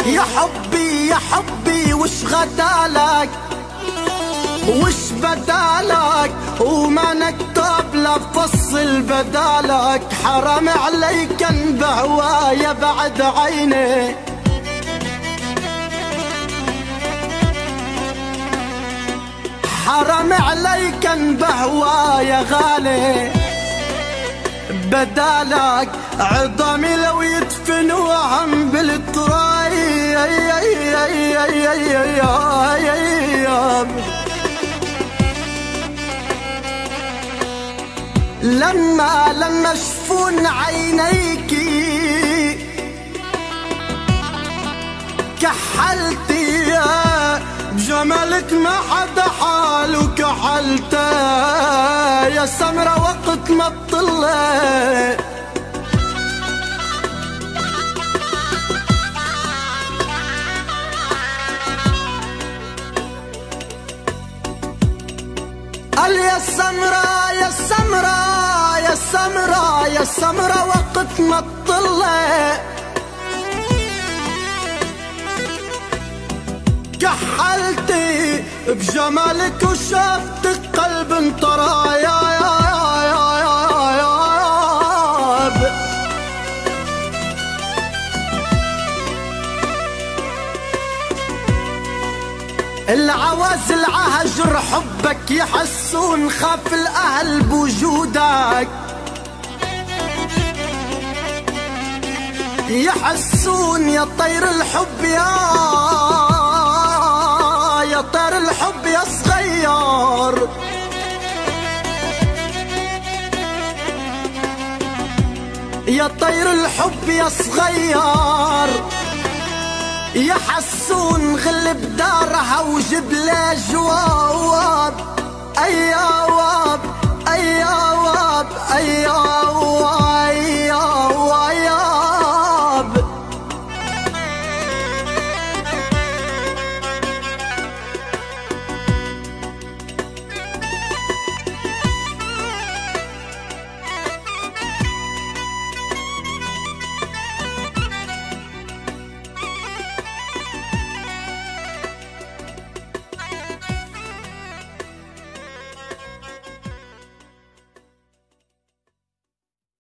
يا حبي يا حبي وش غدالك وش بدالك وما نكتب لفصل بدالك. حرام عليك بهوايا بعد عيني حرام عليك بهوايا غالي بدالك. عظامي لو يدفنوا هم بالتراب لما شفون عينيكي كحلتي بجمالك ما حدا حاله كحلته يا سمرة وقت ما تطلع. قال يا سمرة يا سمرة يا سمرة يا سمرة وقت ما تطلع كحلتي بجمالك وشافتك قلب انطرى يا العوازل عهجر حبك يحسون خاف الأهل بوجودك يحسون يا طير الحب يا طير الحب يا صغير يا طير الحب يا صغير يحسون غلب دارها وجب له جواب أي جواب